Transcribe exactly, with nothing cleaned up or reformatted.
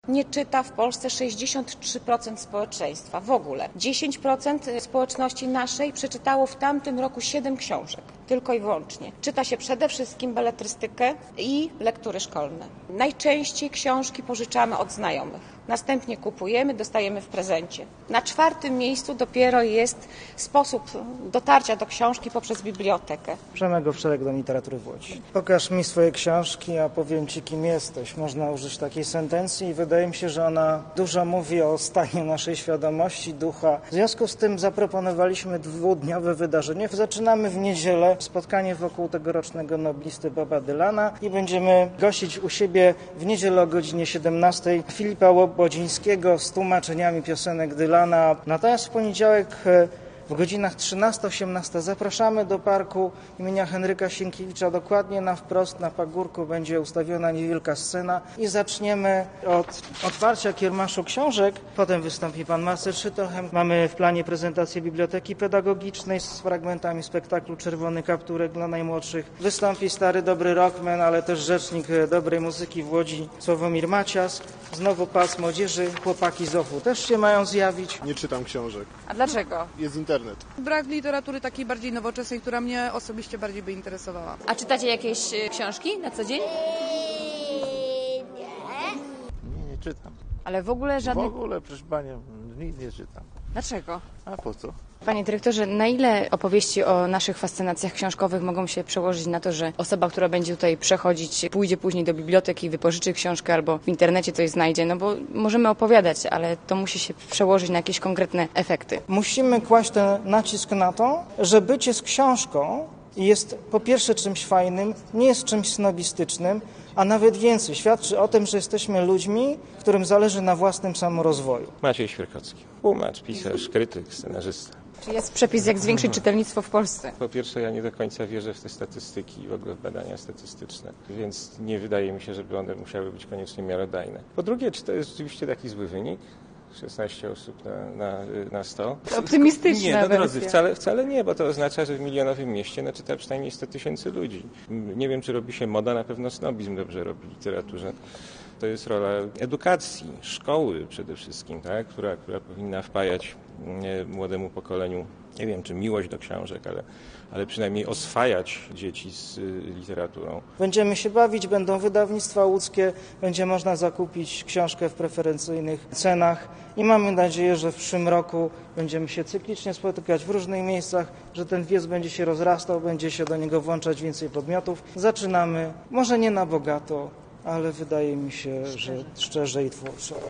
Nie czyta w Polsce sześćdziesiąt trzy procent społeczeństwa w ogóle. dziesięć procent społeczności naszej przeczytało w tamtym roku siedem książek, tylko i wyłącznie. Czyta się przede wszystkim beletrystykę i lektury szkolne. Najczęściej książki pożyczamy od znajomych. Następnie kupujemy, dostajemy w prezencie. Na czwartym miejscu dopiero jest sposób dotarcia do książki poprzez bibliotekę. Przemek Owczarek do literatury w Łodzi. Pokaż mi swoje książki, a powiem Ci, kim jesteś. Można użyć takiej sentencji i wydaje mi się, że ona dużo mówi o stanie naszej świadomości, ducha. W związku z tym zaproponowaliśmy dwudniowe wydarzenie. Zaczynamy w niedzielę spotkanie wokół tegorocznego noblisty Boba Dylana i będziemy gościć u siebie w niedzielę o godzinie siedemnastej Filipa Łobodzińskiego z tłumaczeniami piosenek Dylana. Natomiast w poniedziałek w godzinach trzynasta osiemnasta zapraszamy do parku imienia Henryka Sienkiewicza. Dokładnie na wprost, na pagórku będzie ustawiona niewielka scena i zaczniemy od otwarcia kiermaszu książek. Potem wystąpi pan Marcel Szytochem. Mamy w planie prezentację biblioteki pedagogicznej z fragmentami spektaklu Czerwony Kapturek dla najmłodszych. Wystąpi stary dobry rockman, ale też rzecznik dobrej muzyki w Łodzi Sławomir Macias. Znowu pas młodzieży, chłopaki z O F U też się mają zjawić. Nie czytam książek. A dlaczego? Jest internet. Brak literatury takiej bardziej nowoczesnej, która mnie osobiście bardziej by interesowała. A czytacie jakieś y, książki na co dzień? Nie, nie czytam. Ale w ogóle żadnych... W ogóle, proszę Panią, nic nie czytam. Dlaczego? A po co? Panie dyrektorze, na ile opowieści o naszych fascynacjach książkowych mogą się przełożyć na to, że osoba, która będzie tutaj przechodzić, pójdzie później do biblioteki, wypożyczy książkę albo w internecie coś znajdzie? No bo możemy opowiadać, ale to musi się przełożyć na jakieś konkretne efekty. Musimy kłaść ten nacisk na to, że bycie z książką jest po pierwsze czymś fajnym, nie jest czymś snobistycznym, a nawet więcej, świadczy o tym, że jesteśmy ludźmi, którym zależy na własnym samorozwoju. Maciej Świerkowski, tłumacz, pisarz, krytyk, scenarzysta. Czy jest przepis, jak zwiększyć czytelnictwo w Polsce? Po pierwsze, ja nie do końca wierzę w te statystyki i w ogóle w badania statystyczne, więc nie wydaje mi się, żeby one musiały być koniecznie miarodajne. Po drugie, czy to jest rzeczywiście taki zły wynik? szesnaście osób na, na, na sto. Optymistyczna Nie, no drodzy, wersja. wcale, wcale nie, bo to oznacza, że w milionowym mieście no, czyta przynajmniej sto tysięcy ludzi. Nie wiem, czy robi się moda, na pewno snobizm dobrze robi w literaturze. To jest rola edukacji, szkoły przede wszystkim, tak? która, która powinna wpajać nie, młodemu pokoleniu, nie wiem, czy miłość do książek, ale, ale przynajmniej oswajać dzieci z y, literaturą. Będziemy się bawić, będą wydawnictwa łódzkie, będzie można zakupić książkę w preferencyjnych cenach i mamy nadzieję, że w przyszłym roku będziemy się cyklicznie spotykać w różnych miejscach, że ten wiec będzie się rozrastał, będzie się do niego włączać więcej podmiotów. Zaczynamy, może nie na bogato, ale wydaje mi się, że szczerze i twórczo.